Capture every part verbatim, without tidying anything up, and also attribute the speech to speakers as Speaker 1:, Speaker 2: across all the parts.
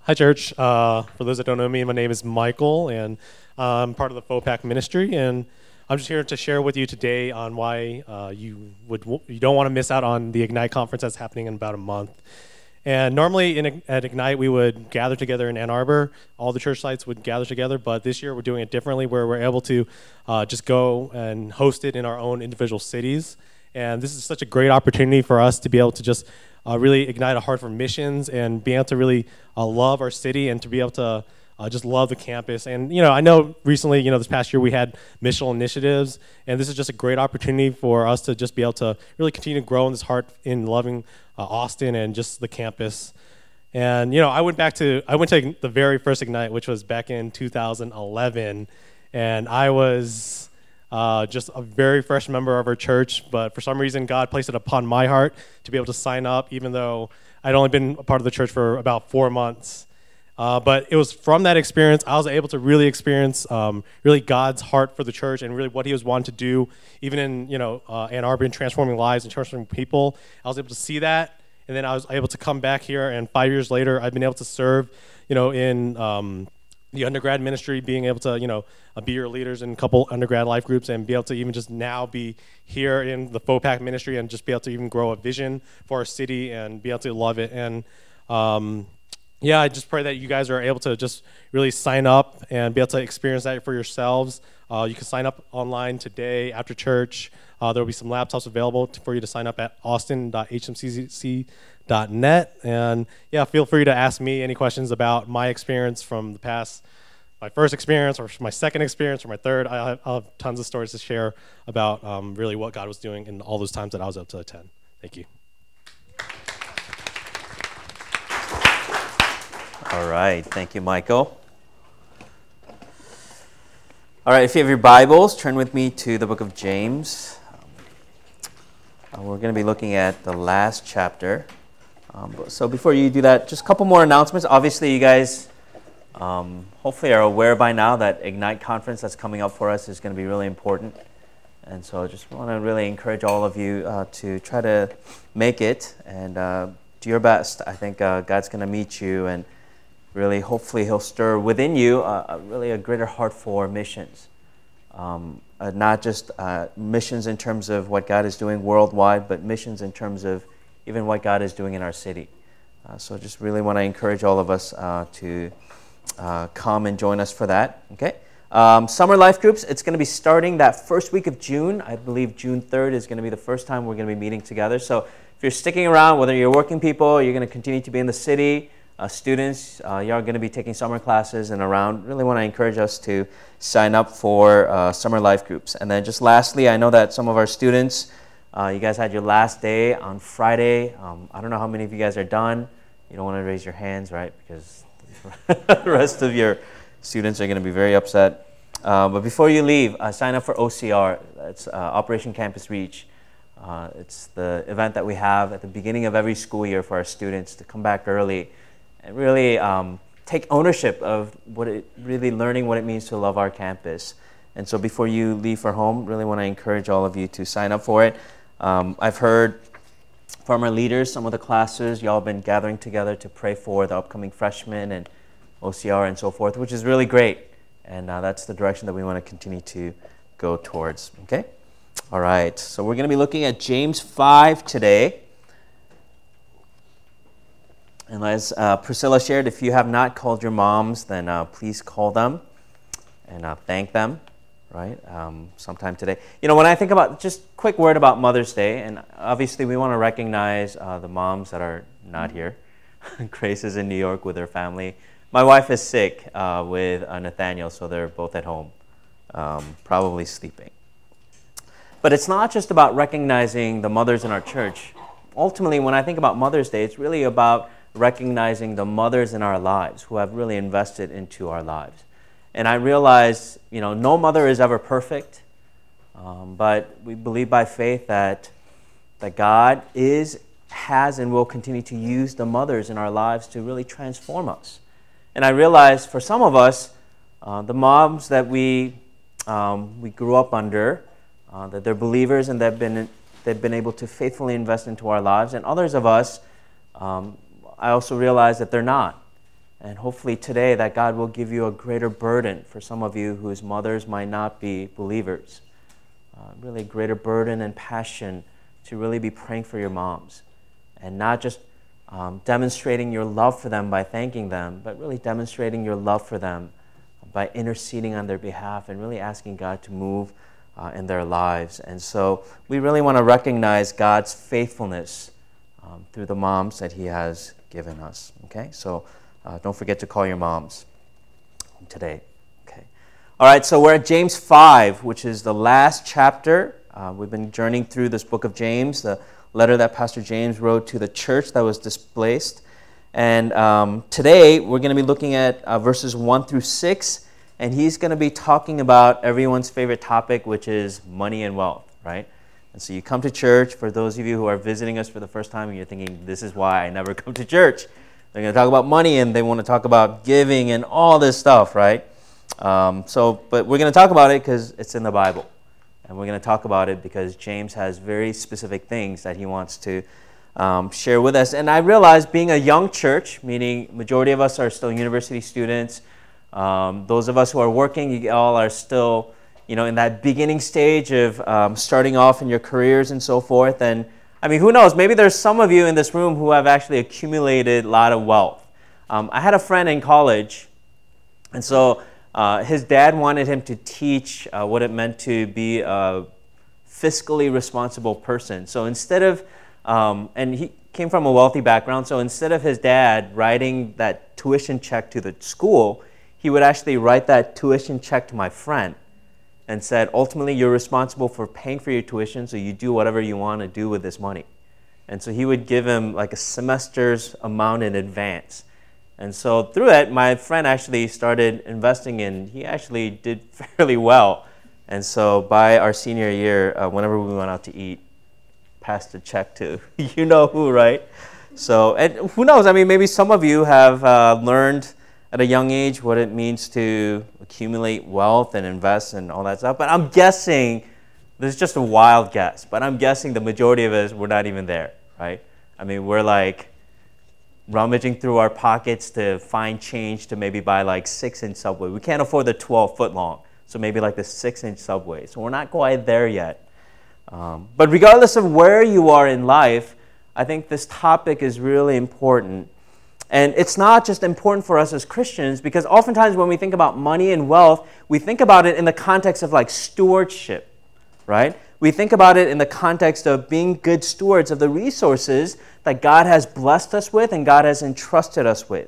Speaker 1: Hi, church. Uh, for those that don't know me, my name is Michael, and uh, I'm part of the FOPAC ministry, and I'm just here to share with you today on why uh, you would you don't want to miss out on the Ignite conference that's happening in about a month. And normally in, at Ignite, we would gather together in Ann Arbor. All the church sites would gather together, but this year we're doing it differently, where we're able to uh, just go and host it in our own individual cities. And this is such a great opportunity for us to be able to just uh, really ignite a heart for missions and be able to really uh, love our city and to be able to uh, just love the campus. And, you know, I know recently, you know, this past year we had missional initiatives, and this is just a great opportunity for us to just be able to really continue to grow in this heart in loving uh, Austin and just the campus. And, you know, I went back to, I went to the very first Ignite, which was back in two thousand eleven, and I was Uh, just a very fresh member of our church, but for some reason God placed it upon my heart to be able to sign up, even though I'd only been a part of the church for about four months. Uh, but it was from that experience I was able to really experience um, really God's heart for the church and really what He was wanting to do, even in you know uh, Ann Arbor, and transforming lives and transforming people. I was able to see that, and then I was able to come back here, and five years later, I've been able to serve, you know, in um, the undergrad ministry, being able to, you know, uh, be your leaders in a couple undergrad life groups, and be able to even just now be here in the FOPAC ministry and just be able to even grow a vision for our city and be able to love it. And um, yeah, I just pray that you guys are able to just really sign up and be able to experience that for yourselves. Uh, you can sign up online today after church. Uh, there will be some laptops available to, for you to sign up at austin dot h m c c dot net. And yeah, feel free to ask me any questions about my experience from the past, my first experience or my second experience or my third. I have, I'll have tons of stories to share about um, really what God was doing in all those times that I was able to attend. Thank you.
Speaker 2: All right. Thank you, Michael. All right. If you have your Bibles, turn with me to the book of James. Um, we're going to be looking at the last chapter. Um, so before you do that, just a couple more announcements. Obviously, you guys um, hopefully are aware by now that Ignite conference that's coming up for us is going to be really important. And so I just want to really encourage all of you uh, to try to make it and uh, do your best. I think uh, God's going to meet you, and really hopefully He'll stir within you uh, really a greater heart for missions. Um, uh, not just uh, missions in terms of what God is doing worldwide, but missions in terms of even what God is doing in our city. Uh, so just really want to encourage all of us uh, to uh, come and join us for that. Okay. Um, summer life groups, it's going to be starting that first week of June. I believe June third is going to be the first time we're going to be meeting together. So if you're sticking around, whether you're working people, you're going to continue to be in the city, uh, students, uh, you're going to be taking summer classes and around, really want to encourage us to sign up for uh, summer life groups. And then just lastly, I know that some of our students, Uh, you guys had your last day on Friday. Um, I don't know how many of you guys are done. You don't want to raise your hands, right? Because the rest of your students are going to be very upset. Uh, but before you leave, uh, sign up for O C R. That's uh, Operation Campus Reach. Uh, it's the event that we have at the beginning of every school year for our students to come back early and really um, take ownership of what it, really learning what it means to love our campus. And so before you leave for home, really want to encourage all of you to sign up for it. Um, I've heard from our leaders, some of the classes, y'all have been gathering together to pray for the upcoming freshmen and O C R and so forth, which is really great. And uh, that's the direction that we want to continue to go towards. Okay? All right. So we're going to be looking at James five today. And as uh, Priscilla shared, if you have not called your moms, then uh, please call them and uh, thank them. Right, um, sometime today. You know, when I think about, just quick word about Mother's Day, and obviously we want to recognize uh, the moms that are not here. Grace is in New York with her family. My wife is sick uh, with uh, Nathaniel, so they're both at home, um, probably sleeping. But it's not just about recognizing the mothers in our church. Ultimately, when I think about Mother's Day, it's really about recognizing the mothers in our lives who have really invested into our lives. And I realize, you know, no mother is ever perfect, um, but we believe by faith that that God is, has, and will continue to use the mothers in our lives to really transform us. And I realize for some of us, uh, the moms that we um, we grew up under, uh, that they're believers and they've been they've been able to faithfully invest into our lives, and others of us, um, I also realize that they're not. And hopefully today that God will give you a greater burden for some of you whose mothers might not be believers. Uh, really a greater burden and passion to really be praying for your moms. And not just um, demonstrating your love for them by thanking them, but really demonstrating your love for them by interceding on their behalf and really asking God to move uh, in their lives. And so we really want to recognize God's faithfulness um, through the moms that He has given us. Okay, so uh, don't forget to call your moms today. Okay, all right. So we're at James five, which is the last chapter. Uh, we've been journeying through this book of James, the letter that Pastor James wrote to the church that was displaced. And um, today we're going to be looking at uh, verses one through six, and he's going to be talking about everyone's favorite topic, which is money and wealth, right? And so you come to church, for those of you who are visiting us for the first time and you're thinking, this is why I never come to church. They're going to talk about money and they want to talk about giving and all this stuff, right? Um, so, but we're going to talk about it because it's in the Bible. And we're going to talk about it because James has very specific things that he wants to um, share with us. And I realize being a young church, meaning majority of us are still university students, um, those of us who are working, you all are still, you know, in that beginning stage of um, starting off in your careers and so forth. And I mean, who knows? Maybe there's some of you in this room who have actually accumulated a lot of wealth. Um, I had a friend in college, and so Uh, his dad wanted him to teach uh, what it meant to be a fiscally responsible person. So instead of, um, and he came from a wealthy background, so instead of his dad writing that tuition check to the school, he would actually write that tuition check to my friend and said, ultimately, you're responsible for paying for your tuition, so you do whatever you want to do with this money. And so he would give him like a semester's amount in advance. And so through that, my friend actually started investing in, he actually did fairly well. And so by our senior year, uh, whenever we went out to eat, passed a check to you know who, right? So, and who knows, I mean, maybe some of you have uh, learned at a young age what it means to accumulate wealth and invest and all that stuff. But I'm guessing, this is just a wild guess, but I'm guessing the majority of us, we're not even there, right? I mean, we're like, rummaging through our pockets to find change to maybe buy like six-inch Subway. We can't afford the twelve-foot long, so maybe like the six-inch Subway. So we're not quite there yet. Um, but regardless of where you are in life, I think this topic is really important. And it's not just important for us as Christians, because oftentimes when we think about money and wealth, we think about it in the context of like stewardship, right? We think about it in the context of being good stewards of the resources that God has blessed us with and God has entrusted us with.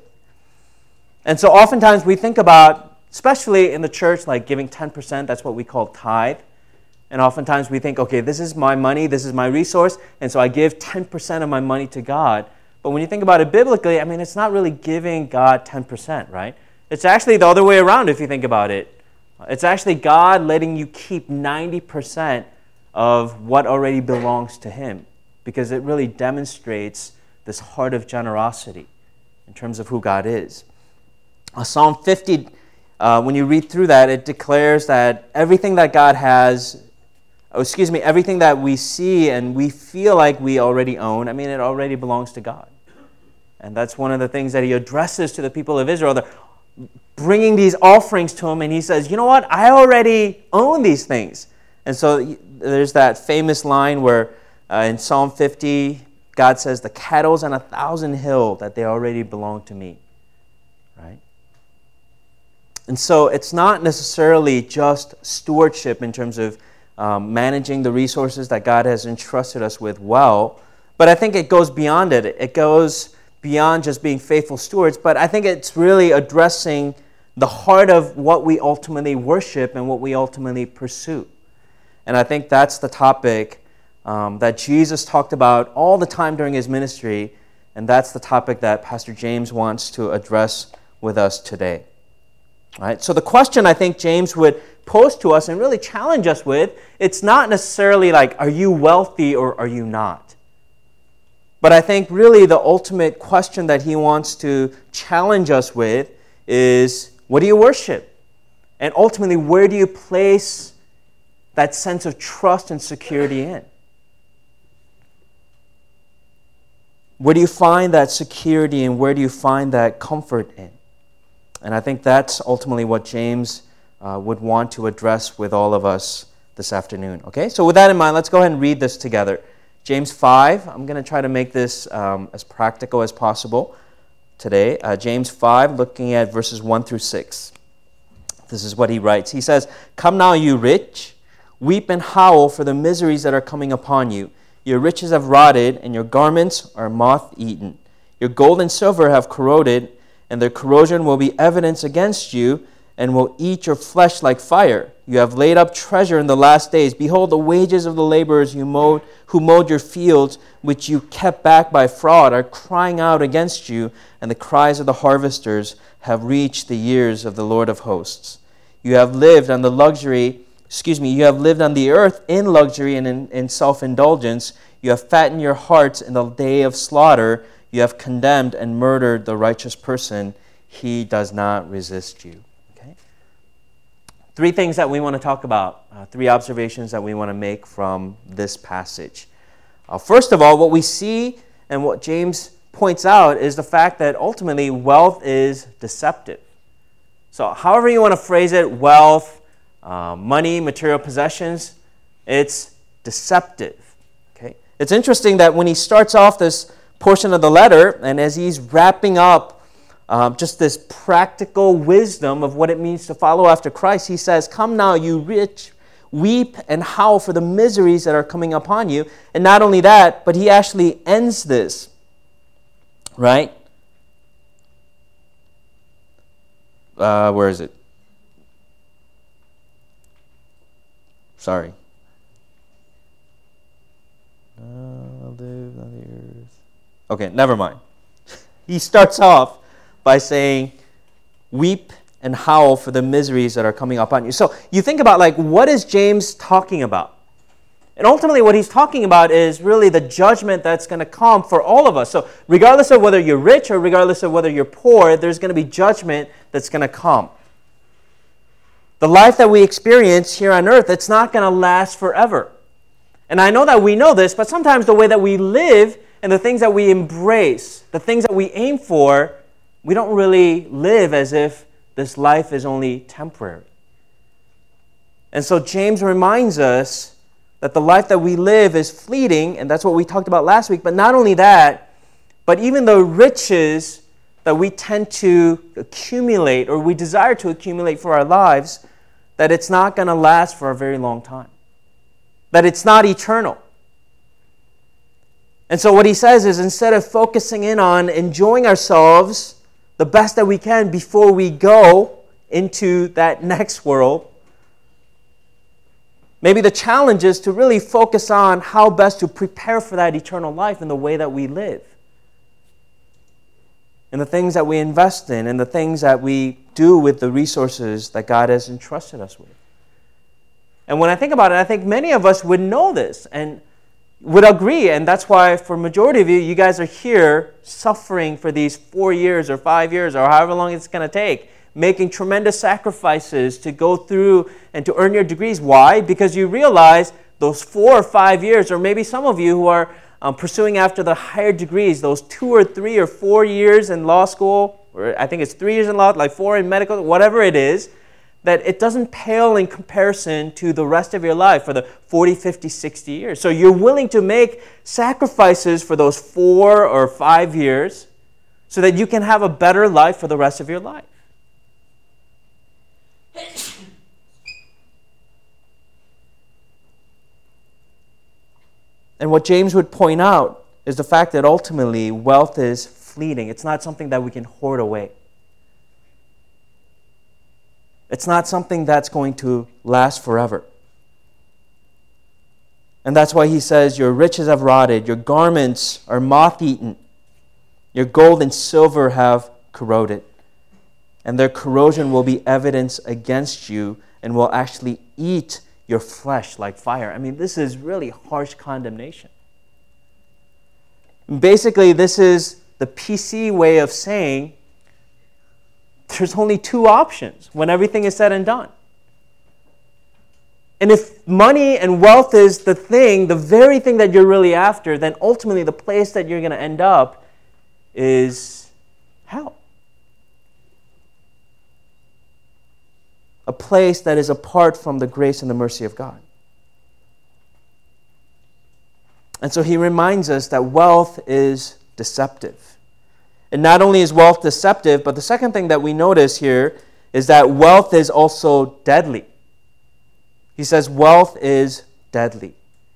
Speaker 2: And so oftentimes we think about, especially in the church, like giving ten percent, that's what we call tithe. And oftentimes we think, okay, this is my money, this is my resource, and so I give ten percent of my money to God. But when you think about it biblically, I mean, it's not really giving God ten percent, right? It's actually the other way around if you think about it. It's actually God letting you keep ninety percent of what already belongs to Him, because it really demonstrates this heart of generosity in terms of who God is. Uh, Psalm fifty, uh, when you read through that, it declares that everything that God has, oh, excuse me, everything that we see and we feel like we already own, I mean, it already belongs to God. And that's one of the things that He addresses to the people of Israel. They're bringing these offerings to Him, and He says, you know what, I already own these things. And so there's that famous line where uh, in Psalm fifty, God says, the cattle on a thousand hill, that they already belong to me, right? And so it's not necessarily just stewardship in terms of um, managing the resources that God has entrusted us with well, but I think it goes beyond it. It goes beyond just being faithful stewards, but I think it's really addressing the heart of what we ultimately worship and what we ultimately pursue. And I think that's the topic um, that Jesus talked about all the time during His ministry, and that's the topic that Pastor James wants to address with us today. All right? So the question I think James would pose to us and really challenge us with, it's not necessarily like, are you wealthy or are you not? But I think really the ultimate question that he wants to challenge us with is, what do you worship? And ultimately, where do you place that sense of trust and security in? Where do you find that security and where do you find that comfort in? And I think that's ultimately what James uh, would want to address with all of us this afternoon. Okay, so with that in mind, let's go ahead and read this together. James five, I'm going to try to make this um, as practical as possible today. Uh, James five, looking at verses one through six. This is what he writes. He says, "Come now, you rich, weep and howl for the miseries that are coming upon you. Your riches have rotted, and your garments are moth-eaten. Your gold and silver have corroded, and their corrosion will be evidence against you, and will eat your flesh like fire. You have laid up treasure in the last days. Behold, the wages of the laborers who mowed, who mowed your fields, which you kept back by fraud, are crying out against you, and the cries of the harvesters have reached the ears of the Lord of hosts. You have lived on the luxury, excuse me, you have lived on the earth in luxury and in, in self-indulgence. You have fattened your hearts in the day of slaughter. You have condemned and murdered the righteous person. He does not resist you." Okay. Three things that we want to talk about, uh, three observations that we want to make from this passage. Uh, first of all, what we see and what James points out is the fact that ultimately wealth is deceptive. So however you want to phrase it, wealth, uh, money, material possessions, it's deceptive. Okay. It's interesting that when he starts off this portion of the letter, and as he's wrapping up um, just this practical wisdom of what it means to follow after Christ, he says, "Come now, you rich, weep and howl for the miseries that are coming upon you." And not only that, but he actually ends this, right? Uh, where is it? Sorry. Uh, live on the earth. Okay, never mind. He starts off by saying, "Weep and howl for the miseries that are coming upon you." So you think about, like, what is James talking about? And ultimately what he's talking about is really the judgment that's going to come for all of us. So regardless of whether you're rich or regardless of whether you're poor, there's going to be judgment that's going to come. The life that we experience here on earth, it's not going to last forever. And I know that we know this, but sometimes the way that we live and the things that we embrace, the things that we aim for, we don't really live as if this life is only temporary. And so James reminds us that the life that we live is fleeting, and that's what we talked about last week. But not only that, but even the riches that we tend to accumulate or we desire to accumulate for our lives, that it's not going to last for a very long time. That it's not eternal. And so what he says is, instead of focusing in on enjoying ourselves the best that we can before we go into that next world, maybe the challenge is to really focus on how best to prepare for that eternal life in the way that we live, in the things that we invest in, and the things that we do with the resources that God has entrusted us with. And when I think about it, I think many of us would know this and would agree, and that's why for majority of you, you guys are here suffering for these four years or five years or however long it's going to take, making tremendous sacrifices to go through and to earn your degrees. Why? Because you realize those four or five years, or maybe some of you who are um, pursuing after the higher degrees, those two or three or four years in law school, or I think it's three years in law, like four in medical, whatever it is, that it doesn't pale in comparison to the rest of your life for the forty, fifty, sixty years. So you're willing to make sacrifices for those four or five years so that you can have a better life for the rest of your life. And what James would point out is the fact that ultimately wealth is fleeting. It's not something that we can hoard away. It's not something that's going to last forever. And that's why he says, your riches have rotted, your garments are moth-eaten, your gold and silver have corroded, and their corrosion will be evidence against you and will actually eat your flesh like fire. I mean, this is really harsh condemnation. Basically, this is the P C way of saying there's only two options when everything is said and done. And if money and wealth is the thing, the very thing that you're really after, then ultimately the place that you're going to end up is hell. a place that is apart from the grace and the mercy of God. And so he reminds us that wealth is deceptive. And not only is wealth deceptive, but the second thing that we notice here is that wealth is also deadly. He says wealth is deadly.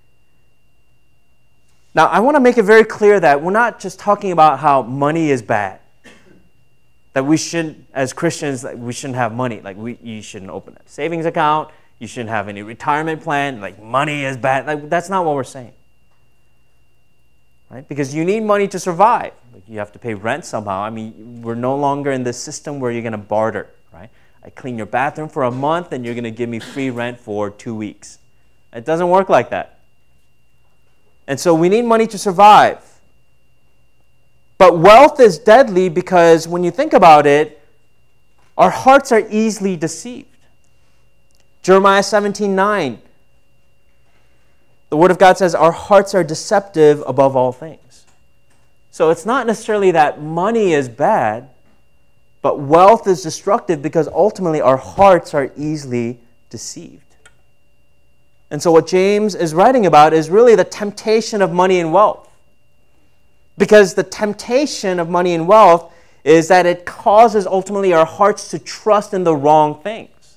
Speaker 2: Now, I want to make it very clear that we're not just talking about how money is bad. That we shouldn't, as Christians, we shouldn't have money. Like, we, you shouldn't open a savings account. You shouldn't have any retirement plan. Like, money is bad. Like, that's not what we're saying. Right? Because you need money to survive. Like, you have to pay rent somehow. I mean, we're no longer in this system where you're going to barter. Right? I clean your bathroom for a month, and you're going to give me free rent for two weeks. It doesn't work like that. And so we need money to survive. But wealth is deadly because when you think about it, our hearts are easily deceived. Jeremiah seventeen nine, the Word of God says, our hearts are deceptive above all things. So it's not necessarily that money is bad, but wealth is destructive because ultimately our hearts are easily deceived. And so what James is writing about is really the temptation of money and wealth. Because the temptation of money and wealth is that it causes ultimately our hearts to trust in the wrong things.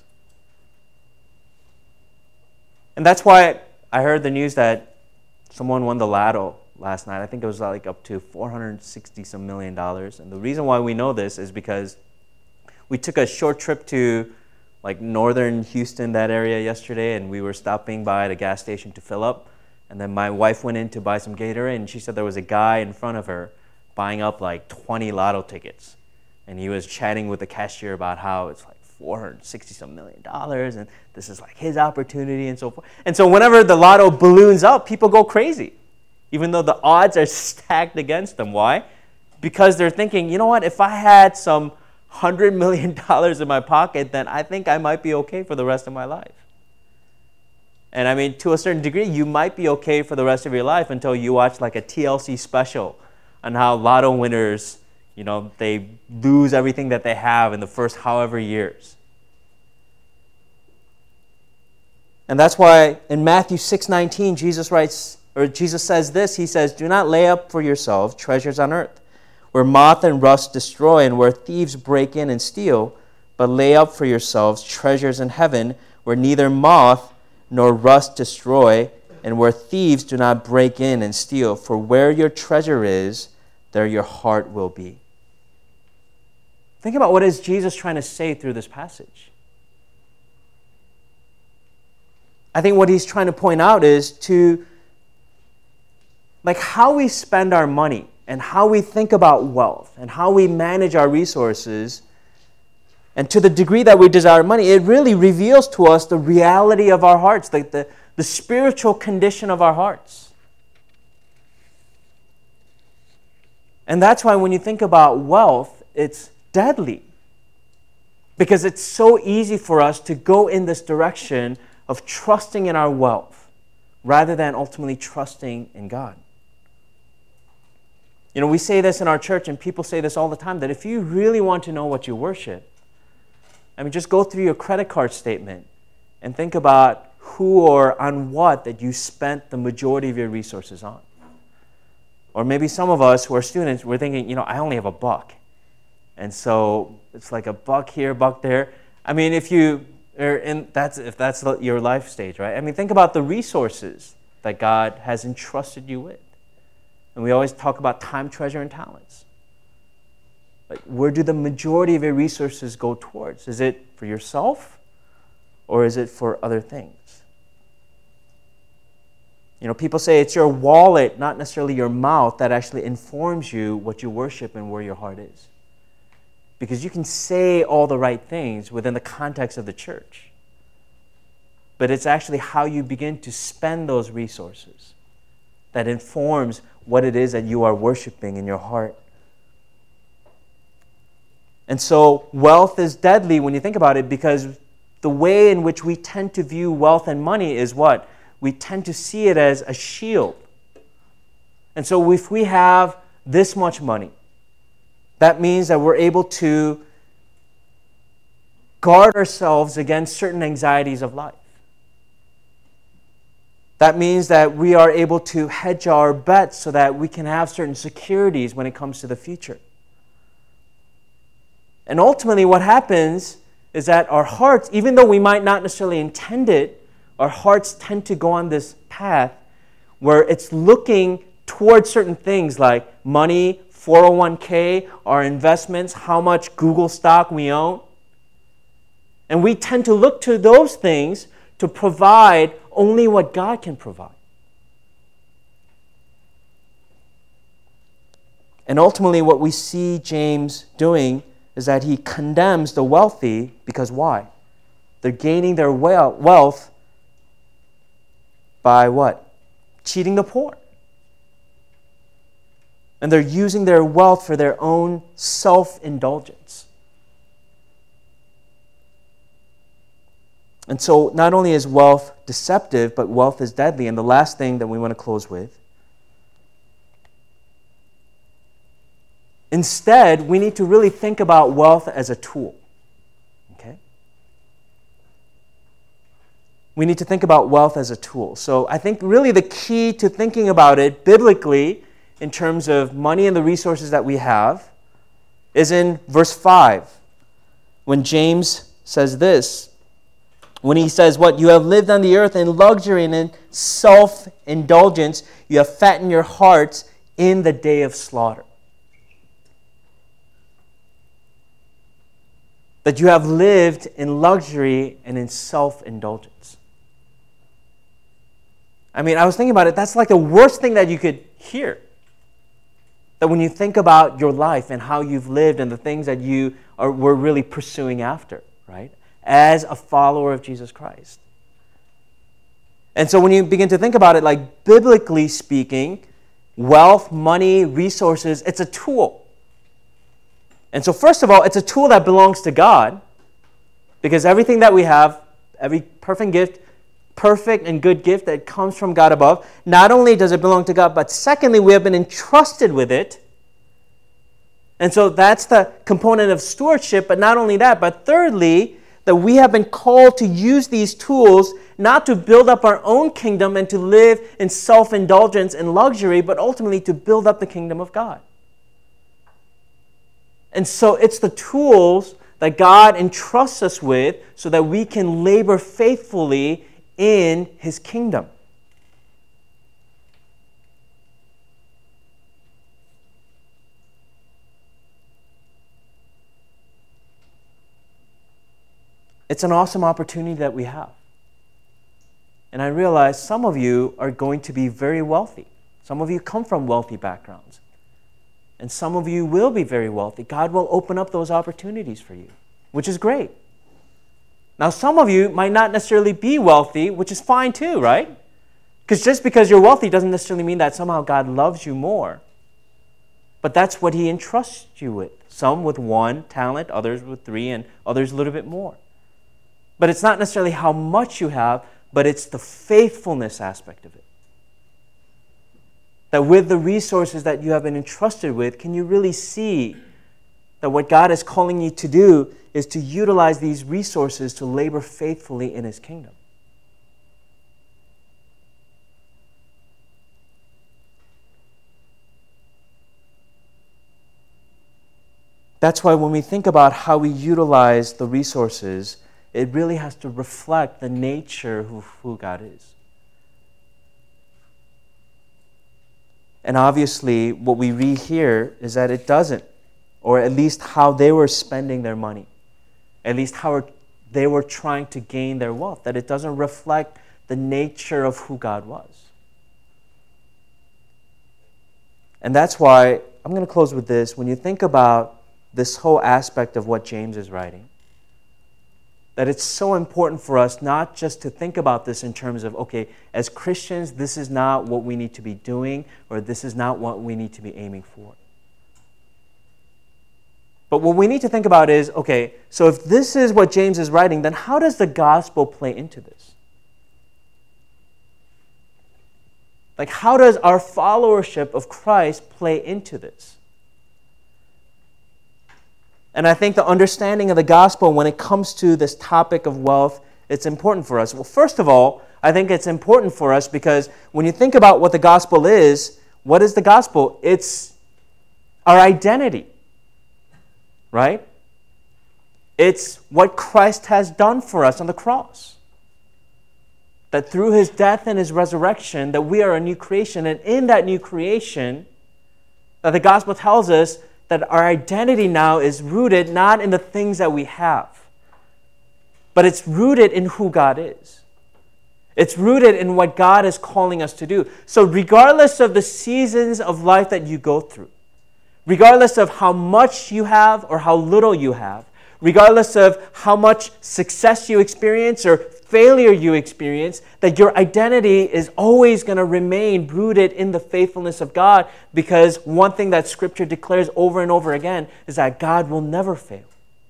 Speaker 2: And that's why I heard the news that someone won the lotto last night. I think it was like up to four hundred sixty some million dollars. And the reason why we know this is because we took a short trip to like northern Houston, that area yesterday, and we were stopping by at a gas station to fill up. And then my wife went in to buy some Gatorade, and she said there was a guy in front of her buying up like twenty lotto tickets. And he was chatting with the cashier about how it's like four hundred sixty some million dollars, and this is like his opportunity and so forth. And so whenever the lotto balloons up, people go crazy, even though the odds are stacked against them. Why? Because they're thinking, you know what, if I had some one hundred million dollars in my pocket, then I think I might be okay for the rest of my life. And I mean, to a certain degree, you might be okay for the rest of your life until you watch like a T L C special on how lotto winners, you know, they lose everything that they have in the first however years. And that's why in Matthew six nineteen, Jesus writes, or Jesus says this, he says, "Do not lay up for yourselves treasures on earth, where moth and rust destroy and where thieves break in and steal, but lay up for yourselves treasures in heaven, where neither moth nor rust destroy, and where thieves do not break in and steal. For where your treasure is, there your heart will be." Think about what is Jesus trying to say through this passage. I think what he's trying to point out is to, like, how we spend our money and how we think about wealth and how we manage our resources. And to the degree that we desire money, it really reveals to us the reality of our hearts, like the, the spiritual condition of our hearts. And that's why when you think about wealth, it's deadly. Because it's so easy for us to go in this direction of trusting in our wealth rather than ultimately trusting in God. You know, we say this in our church, and people say this all the time, that if you really want to know what you worship, I mean, just go through your credit card statement and think about who or on what that you spent the majority of your resources on. Or maybe some of us who are students, we're thinking, you know, I only have a buck. And so it's like a buck here, buck there. I mean, if you are in, that's, if that's your life stage, right? I mean, think about the resources that God has entrusted you with. And we always talk about time, treasure, and talents. Like, where do the majority of your resources go towards? Is it for yourself, or is it for other things? You know, people say it's your wallet, not necessarily your mouth, that actually informs you what you worship and where your heart is. Because you can say all the right things within the context of the church, but it's actually how you begin to spend those resources that informs what it is that you are worshiping in your heart. And so wealth is deadly when you think about it, because the way in which we tend to view wealth and money is what? We tend to see it as a shield. And so if we have this much money, that means that we're able to guard ourselves against certain anxieties of life. That means that we are able to hedge our bets so that we can have certain securities when it comes to the future. And ultimately what happens is that our hearts, even though we might not necessarily intend it, our hearts tend to go on this path where it's looking towards certain things like money, four oh one k, our investments, how much Google stock we own. And we tend to look to those things to provide only what God can provide. And ultimately what we see James doing is that he condemns the wealthy because why? They're gaining their wealth by what? Cheating the poor. And they're using their wealth for their own self-indulgence. And so not only is wealth deceptive, but wealth is deadly. And the last thing that we want to close with, instead, we need to really think about wealth as a tool. Okay? We need to think about wealth as a tool. So I think really the key to thinking about it biblically in terms of money and the resources that we have is in verse five, when James says this. When he says, what? You have lived on the earth in luxury and in self-indulgence. You have fattened your hearts in the day of slaughter. That you have lived in luxury and in self-indulgence. I mean, I was thinking about it. That's like the worst thing that you could hear. That when you think about your life and how you've lived and the things that you are, were really pursuing after, right? As a follower of Jesus Christ. And so when you begin to think about it, like biblically speaking, wealth, money, resources, it's a tool. And so first of all, it's a tool that belongs to God, because everything that we have, every perfect gift, perfect and good gift that comes from God above, not only does it belong to God, but secondly, we have been entrusted with it. And so that's the component of stewardship, but not only that, but thirdly, that we have been called to use these tools not to build up our own kingdom and to live in self-indulgence and luxury, but ultimately to build up the kingdom of God. And so it's the tools that God entrusts us with so that we can labor faithfully in His kingdom. It's an awesome opportunity that we have. And I realize some of you are going to be very wealthy. Some of you come from wealthy backgrounds. And some of you will be very wealthy. God will open up those opportunities for you, which is great. Now, some of you might not necessarily be wealthy, which is fine too, right? Because just because you're wealthy doesn't necessarily mean that somehow God loves you more. But that's what He entrusts you with. Some with one talent, others with three, and others a little bit more. But it's not necessarily how much you have, but it's the faithfulness aspect of it. That with the resources that you have been entrusted with, can you really see that what God is calling you to do is to utilize these resources to labor faithfully in His kingdom? That's why when we think about how we utilize the resources, it really has to reflect the nature of who God is. And obviously, what we read here is that it doesn't, or at least how they were spending their money, at least how they were trying to gain their wealth, that it doesn't reflect the nature of who God was. And that's why, I'm going to close with this, when you think about this whole aspect of what James is writing, that it's so important for us not just to think about this in terms of, okay, as Christians, this is not what we need to be doing, or this is not what we need to be aiming for. But what we need to think about is, okay, so if this is what James is writing, then how does the gospel play into this? Like, how does our followership of Christ play into this? And I think the understanding of the gospel when it comes to this topic of wealth, it's important for us. Well, first of all, I think it's important for us because when you think about what the gospel is, what is the gospel? It's our identity, right? It's what Christ has done for us on the cross. That through his death and his resurrection, that we are a new creation. And in that new creation, that the gospel tells us that our identity now is rooted not in the things that we have, but it's rooted in who God is. It's rooted in what God is calling us to do. So regardless of the seasons of life that you go through, regardless of how much you have or how little you have, regardless of how much success you experience or failure you experience, that your identity is always going to remain rooted in the faithfulness of God, because one thing that Scripture declares over and over again is that God will never fail.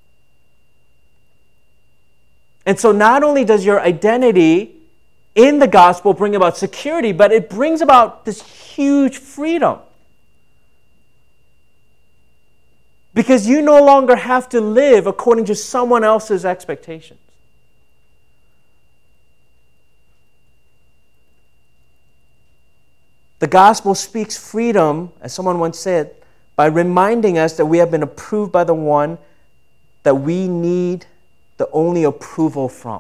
Speaker 2: And so not only does your identity in the gospel bring about security, but it brings about this huge freedom. Because you no longer have to live according to someone else's expectations. The gospel speaks freedom, as someone once said, by reminding us that we have been approved by the one that we need the only approval from.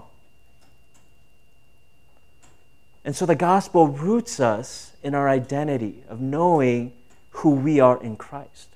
Speaker 2: And so the gospel roots us in our identity of knowing who we are in Christ.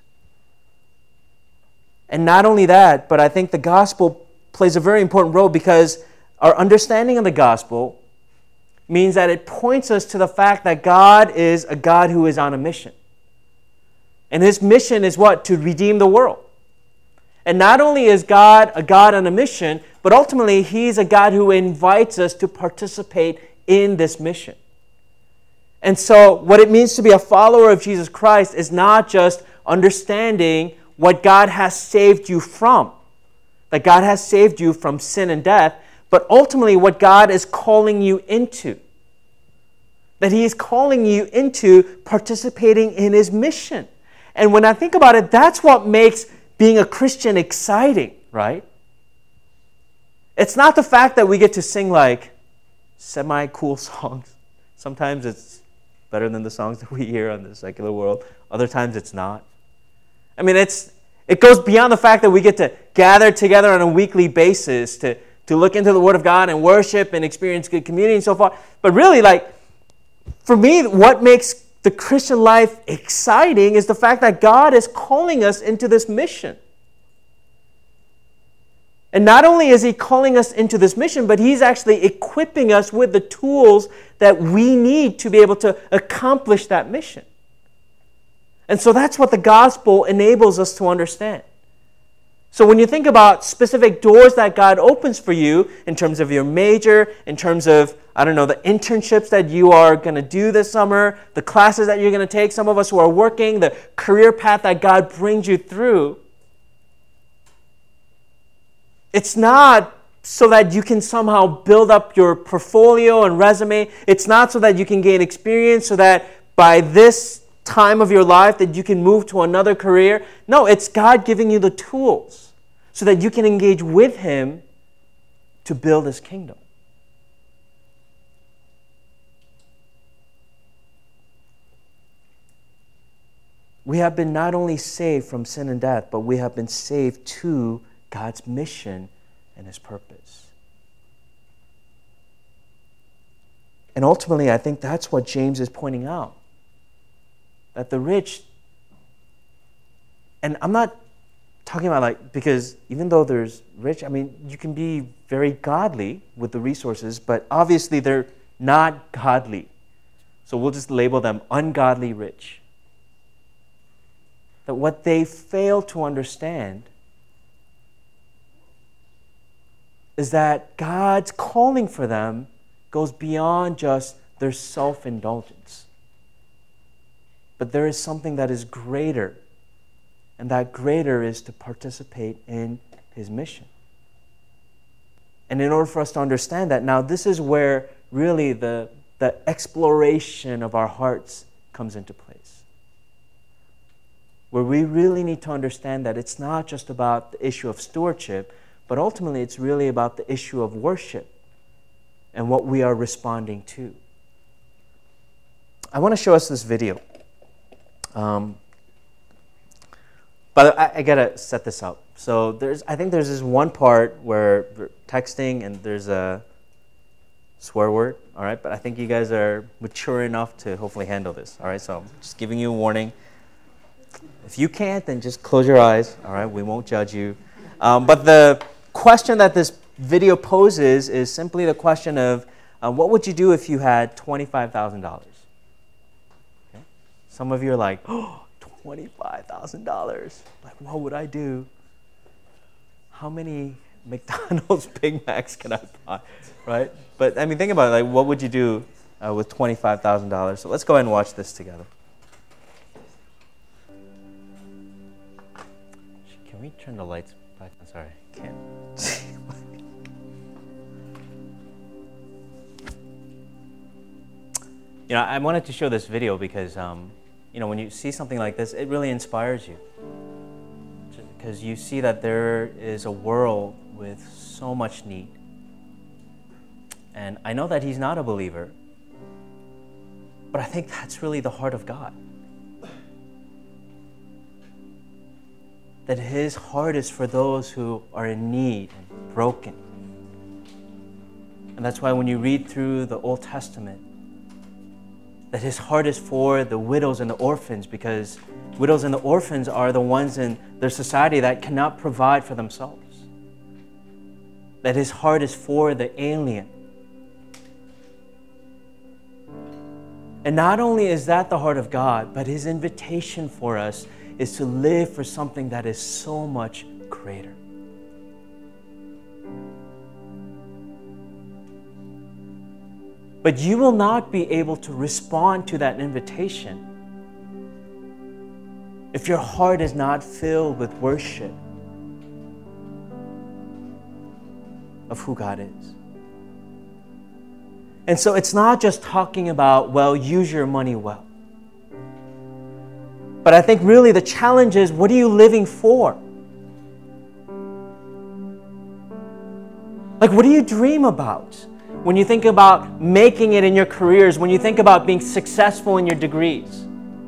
Speaker 2: And not only that, but I think the gospel plays a very important role because our understanding of the gospel means that it points us to the fact that God is a God who is on a mission. And his mission is what? To redeem the world. And not only is God a God on a mission, but ultimately he's a God who invites us to participate in this mission. And so what it means to be a follower of Jesus Christ is not just understanding what God has saved you from, that God has saved you from sin and death, but ultimately what God is calling you into. That he is calling you into participating in his mission. And when I think about it, that's what makes being a Christian exciting, right? It's not the fact that we get to sing like semi-cool songs. Sometimes it's better than the songs that we hear on the secular world. Other times it's not. I mean, it's it goes beyond the fact that we get to gather together on a weekly basis to, to look into the Word of God and worship and experience good community and so forth. But really, like, for me, what makes the Christian life exciting is the fact that God is calling us into this mission. And not only is he calling us into this mission, but he's actually equipping us with the tools that we need to be able to accomplish that mission. And so that's what the gospel enables us to understand. So when you think about specific doors that God opens for you in terms of your major, in terms of, I don't know, the internships that you are going to do this summer, the classes that you're going to take, some of us who are working, the career path that God brings you through, it's not so that you can somehow build up your portfolio and resume. It's not so that you can gain experience so that by this time of your life that you can move to another career. No, it's God giving you the tools so that you can engage with him to build his kingdom. We have been not only saved from sin and death, but we have been saved to God's mission and his purpose. And ultimately, I think that's what James is pointing out. That the rich, and I'm not talking about like, because even though there's rich, I mean, you can be very godly with the resources, but obviously they're not godly. So we'll just label them ungodly rich. That what they fail to understand is that God's calling for them goes beyond just their self-indulgence. But there is something that is greater, and that greater is to participate in his mission. And in order for us to understand that, now this is where really the, the exploration of our hearts comes into place. where we really need to understand that it's not just about the issue of stewardship, but ultimately it's really about the issue of worship and what we are responding to. I want to show us this video. Um, but I, I gotta set this up. So there's, I think there's this one part where we're texting and there's a swear word, all right? But I think you guys are mature enough to hopefully handle this, all right? So I'm just giving you a warning. If you can't, then just close your eyes, all right? We won't judge you. Um, but the question that this video poses is simply the question of, uh, what would you do if you had twenty-five thousand dollars? Okay? Some of you are like, oh, twenty-five thousand dollars. Like, what would I do? How many McDonald's Big Macs can I buy, right? But, I mean, think about it. Like, what would you do uh, with twenty-five thousand dollars? So let's go ahead and watch this together. Can we turn the lights back? I'm sorry, can't. You know, I wanted to show this video because, um, you know, when you see something like this, it really inspires you. Because you see that there is a world with so much need. And I know that he's not a believer, but I think that's really the heart of God. That his heart is for those who are in need and broken. And that's why when you read through the Old Testament, that his heart is for the widows and the orphans, because widows and the orphans are the ones in their society that cannot provide for themselves. That his heart is for the alien. And not only is that the heart of God, but his invitation for us is to live for something that is so much greater. But you will not be able to respond to that invitation if your heart is not filled with worship of who God is. And so it's not just talking about, well, use your money well. But I think really the challenge is, what are you living for? Like, what do you dream about? When you think about making it in your careers, when you think about being successful in your degrees.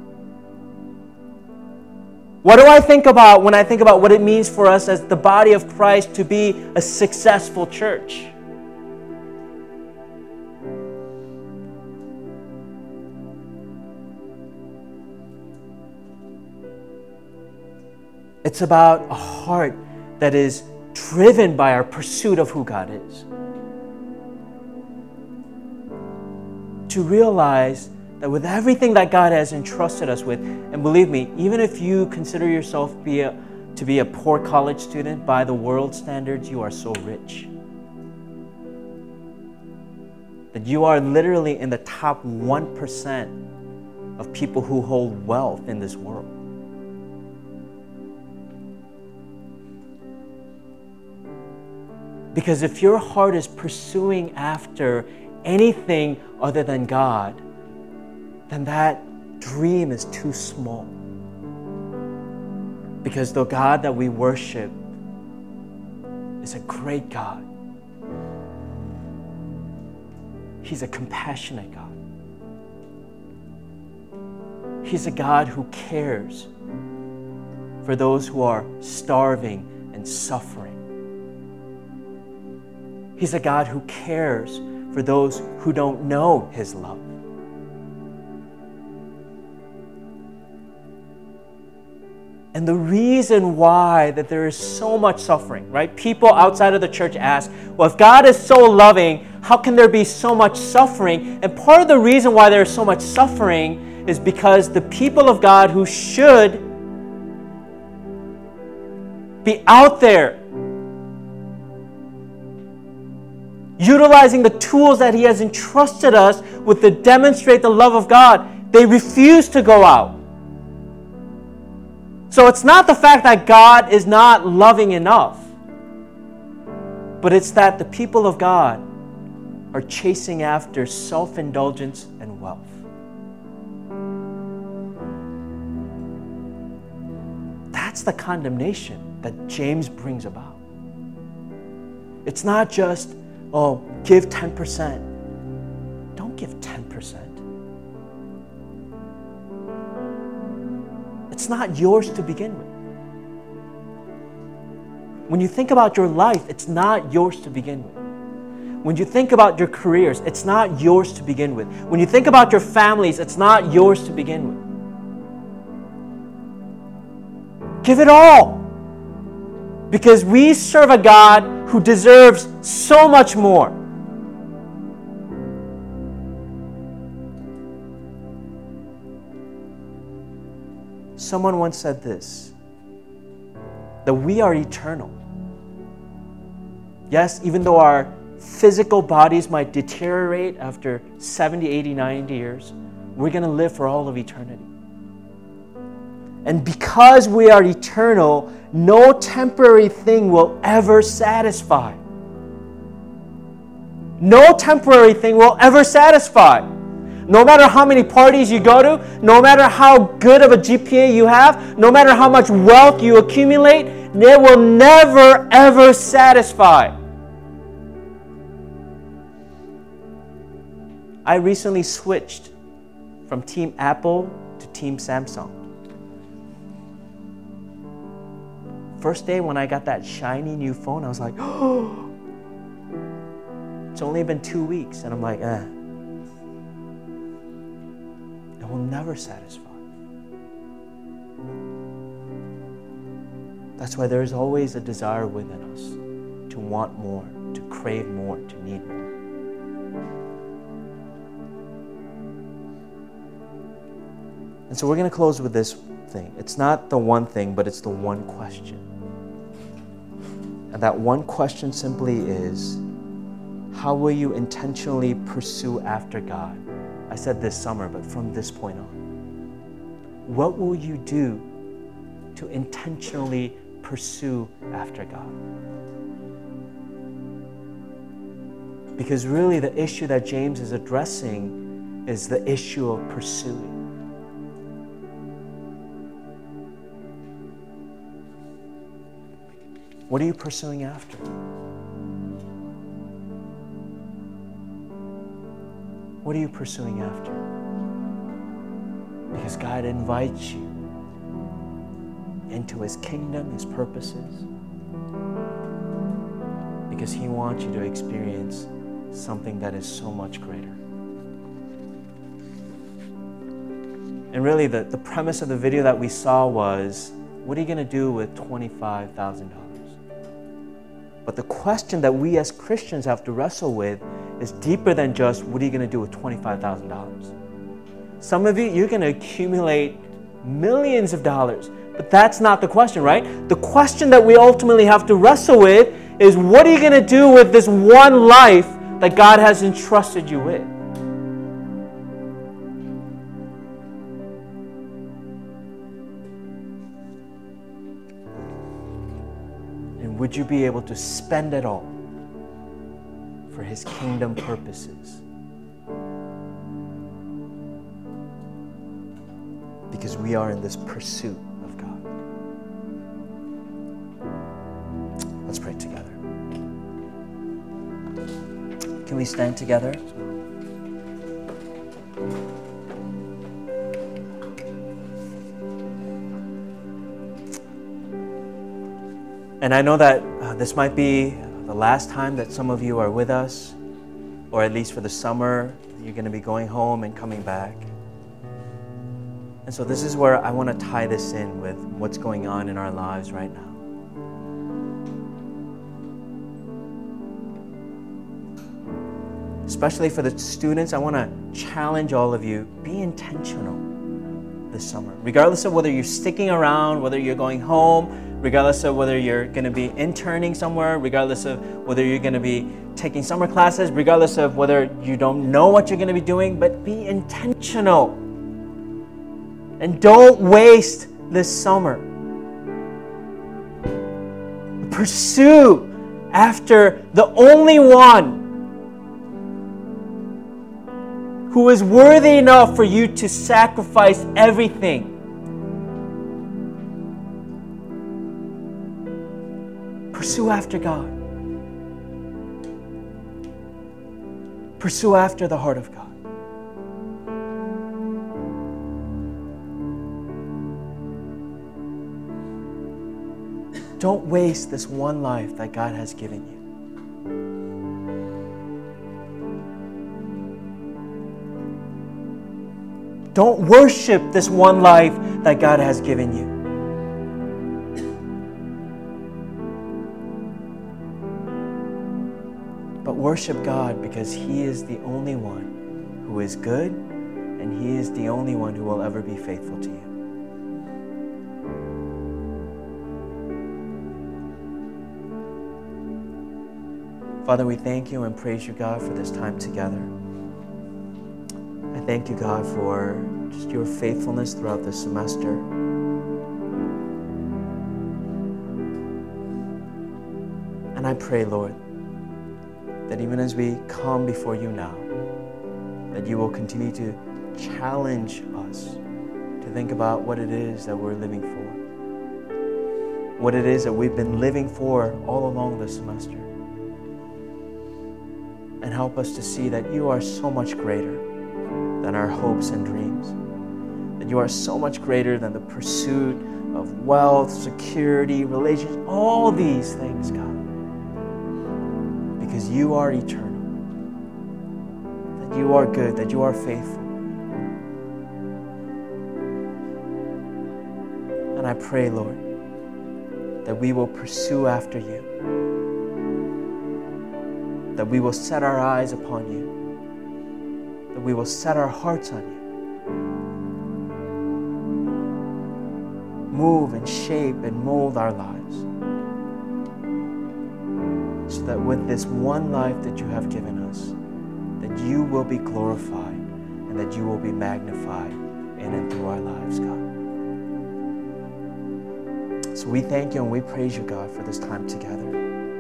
Speaker 2: What do I think about when I think about what it means for us as the body of Christ to be a successful church? It's about a heart that is driven by our pursuit of who God is. To realize that with everything that God has entrusted us with, and believe me, even if you consider yourself be a, to be a poor college student by the world standards, you are so rich. That you are literally in the top one percent of people who hold wealth in this world. Because if your heart is pursuing after anything other than God, then that dream is too small. Because the God that we worship is a great God. He's a compassionate God. He's a God who cares for those who are starving and suffering. He's a God who cares for those who don't know his love. And the reason why that there is so much suffering, right? People outside of the church ask, well, if God is so loving, how can there be so much suffering? And part of the reason why there is so much suffering is because the people of God who should be out there utilizing the tools that he has entrusted us with to demonstrate the love of God, they refuse to go out. So it's not the fact that God is not loving enough, but it's that the people of God are chasing after self-indulgence and wealth.
Speaker 3: That's the condemnation that James brings about. It's not just, oh, give ten percent. Don't give ten percent. It's not yours to begin with. When you think about your life, it's not yours to begin with. When you think about your careers, it's not yours to begin with. When you think about your families, it's not yours to begin with. Give it all. Because we serve a God who deserves so much more. Someone once said this, that we are eternal. Yes, even though our physical bodies might deteriorate after seventy, eighty, ninety years, we're going to live for all of eternity. And because we are eternal, no temporary thing will ever satisfy. No temporary thing will ever satisfy. No matter how many parties you go to, no matter how good of a G P A you have, no matter how much wealth you accumulate, it will never, ever satisfy. I recently switched from Team Apple to Team Samsung. First day when I got that shiny new phone, I was like, oh, it's only been two weeks. And I'm like, eh. It will never satisfy. That's why there is always a desire within us to want more, to crave more, to need more. And so we're going to close with this thing. It's not the one thing, but it's the one question. And that one question simply is, how will you intentionally pursue after God? I said this summer, but from this point on. What will you do to intentionally pursue after God? Because really the issue that James is addressing is the issue of pursuing. What are you pursuing after? What are you pursuing after? Because God invites you into His kingdom, His purposes. Because He wants you to experience something that is so much greater. And really the, the premise of the video that we saw was, what are you going to do with twenty-five thousand dollars? But the question that we as Christians have to wrestle with is deeper than just, what are you going to do with twenty-five thousand dollars? Some of you, you're going to accumulate millions of dollars. But that's not the question, right? The question that we ultimately have to wrestle with is, what are you going to do with this one life that God has entrusted you with? And would you be able to spend it all for His kingdom purposes? Because we are in this pursuit of God. Let's pray together. Can we stand together? And I know that uh, this might be the last time that some of you are with us, or at least for the summer, you're going to be going home and coming back. And so this is where I want to tie this in with what's going on in our lives right now. Especially for the students, I want to challenge all of you, be intentional this summer. Regardless of whether you're sticking around, whether you're going home, regardless of whether you're going to be interning somewhere, regardless of whether you're going to be taking summer classes, regardless of whether you don't know what you're going to be doing, but be intentional. And don't waste this summer. Pursue after the only one who is worthy enough for you to sacrifice everything. Pursue after God. Pursue after the heart of God. Don't waste this one life that God has given you. Don't worship this one life that God has given you. But worship God because He is the only one who is good, and He is the only one who will ever be faithful to you. Father, we thank you and praise you, God, for this time together. I thank you, God, for just your faithfulness throughout this semester. And I pray, Lord, that even as we come before you now, that you will continue to challenge us to think about what it is that we're living for, what it is that we've been living for all along this semester. And help us to see that you are so much greater than our hopes and dreams. That you are so much greater than the pursuit of wealth, security, relationships, all these things, God. Because you are eternal. That you are good, that you are faithful. And I pray, Lord, that we will pursue after you. That we will set our eyes upon you. That we will set our hearts on you. Move and shape and mold our lives. So that with this one life that you have given us, that you will be glorified and that you will be magnified in and through our lives, God. So we thank you and we praise you, God, for this time together.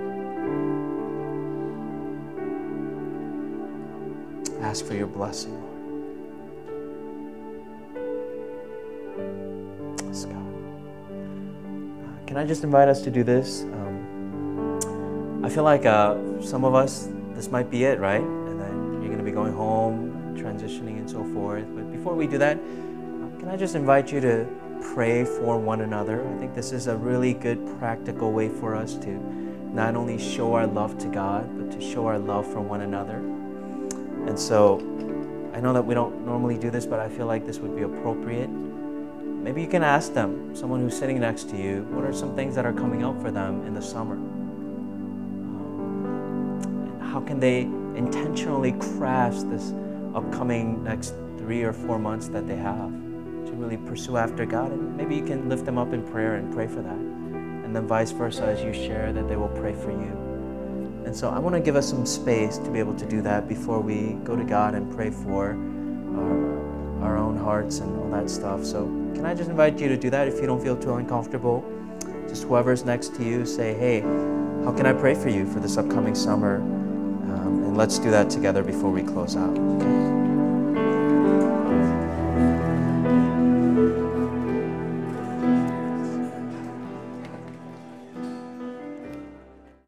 Speaker 3: Ask for your blessing, Lord. Yes, God. Uh, can I just invite us to do this? Um, I feel like uh, some of us, this might be it, right? And then you're going to be going home, transitioning and so forth. But before we do that, uh, can I just invite you to pray for one another? I think this is a really good practical way for us to not only show our love to God, but to show our love for one another. And so, I know that we don't normally do this, but I feel like this would be appropriate. Maybe you can ask them, someone who's sitting next to you, what are some things that are coming up for them in the summer? Um, and how can they intentionally craft this upcoming next three or four months that they have to really pursue after God? And maybe you can lift them up in prayer and pray for that. And then vice versa, as you share, that they will pray for you. And so I want to give us some space to be able to do that before we go to God and pray for our, our own hearts and all that stuff. So can I just invite you to do that if you don't feel too uncomfortable? Just whoever's next to you, say, hey, how can I pray for you for this upcoming summer? Um, and let's do that together before we close out. Okay?